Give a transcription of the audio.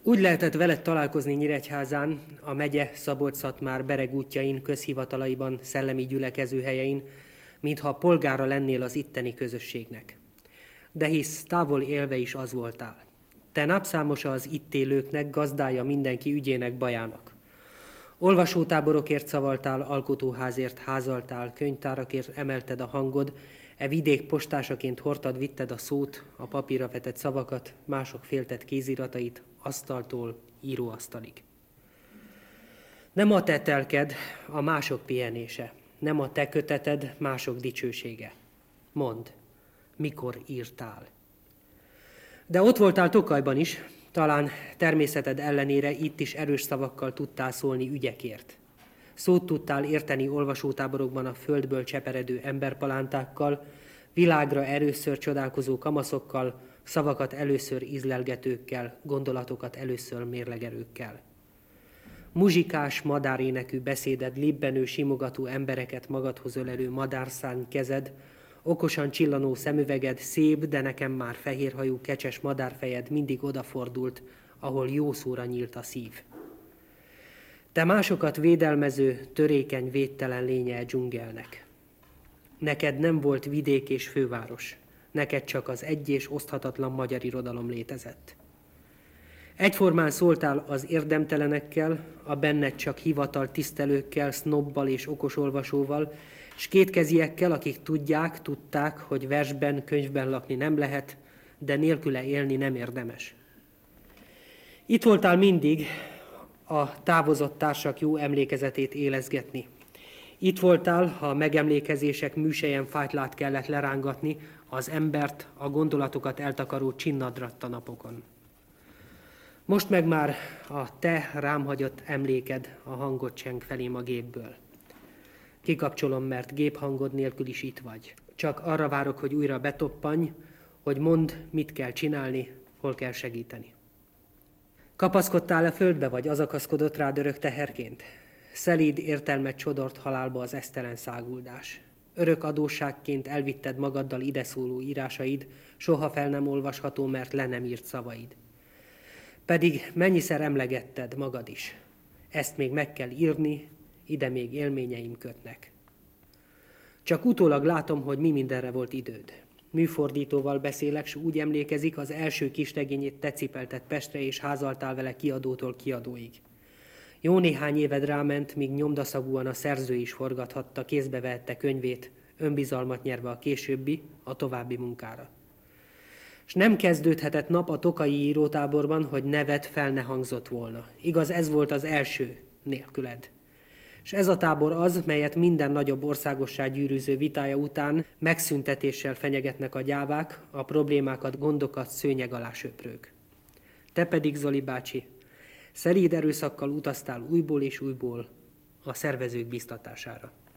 Úgy lehetett veled találkozni Nyíregyházán, a megye Szabolcs-Szatmár Bereg útjain, közhivatalaiban, szellemi gyülekezőhelyein, mintha polgára lennél az itteni közösségnek. De hisz távol élve is az voltál. Te napszámosa az itt élőknek, gazdája mindenki ügyének, bajának. Olvasótáborokért szavaltál, alkotóházért házaltál, könyvtárakért emelted a hangod, e vidék postásaként hordtad, vitted a szót, a papírra vetett szavakat, mások féltett kéziratait, asztaltól íróasztalig. Nem a te telked, a mások pihenése, nem a te köteted, mások dicsősége. Mondd, mikor írtál? De ott voltál Tokajban is, talán természeted ellenére itt is erős szavakkal tudtál szólni ügyekért. Szót tudtál érteni olvasótáborokban a földből cseperedő emberpalántákkal, világra először csodálkozó kamaszokkal, szavakat először ízlelgetőkkel, gondolatokat először mérlegelőkkel. Muzsikás, madárénekű beszéded, libbenő, simogató embereket magadhoz ölelő madárszárny kezed, okosan csillanó szemüveged, szép, de nekem már fehérhajú, kecses madárfejed mindig odafordult, ahol jó szóra nyílt a szív. Te másokat védelmező, törékeny, védtelen lénye a dzsungelnek. Neked nem volt vidék és főváros, neked csak az egy és oszthatatlan magyar irodalom létezett. Egyformán szóltál az érdemtelenekkel, a benned csak hivatal tisztelőkkel, sznobbal és okos olvasóval, s kétkeziekkel, akik tudták, hogy versben, könyvben lakni nem lehet, de nélküle élni nem érdemes. Itt voltál mindig a távozott társak jó emlékezetét élezgetni. Itt voltál, ha a megemlékezések műselyen fájtlát kellett lerángatni, az embert, a gondolatokat eltakaró csinnadratta napokon. Most meg már a te rám hagyott emléked a hangot cseng felém a gépből. Kikapcsolom, mert géphangod nélkül is itt vagy. Csak arra várok, hogy újra betoppanj, hogy mondd, mit kell csinálni, hol kell segíteni. Kapaszkodtál a földbe, vagy az akaszkodott rád örök teherként? Szelíd értelmet csodort halálba az esztelen száguldás. Örök adósságként elvitted magaddal ideszóló írásaid, soha fel nem olvasható, mert le nem írt szavaid. Pedig mennyiszer emlegetted magad is. Ezt még meg kell írni, ide még élményeim kötnek. Csak utólag látom, hogy mi mindenre volt időd. Műfordítóval beszélek, s úgy emlékezik, az első kistegényét te cipelted Pestre, és házaltál vele kiadótól kiadóig. Jó néhány éved ráment, míg nyomdaszagúan a szerző is forgathatta, kézbe vehette könyvét, önbizalmat nyerve a későbbi, a további munkára. S nem kezdődhetett nap a tokaji írótáborban, hogy neved fel ne hangzott volna. Igaz, ez volt az első nélküled. És ez a tábor az, melyet minden nagyobb országossá gyűrűző vitája után megszüntetéssel fenyegetnek a gyávák, a problémákat, gondokat szőnyeg alá söprők. Te pedig, Zoli bácsi, szelíd erőszakkal utaztál újból és újból a szervezők biztatására.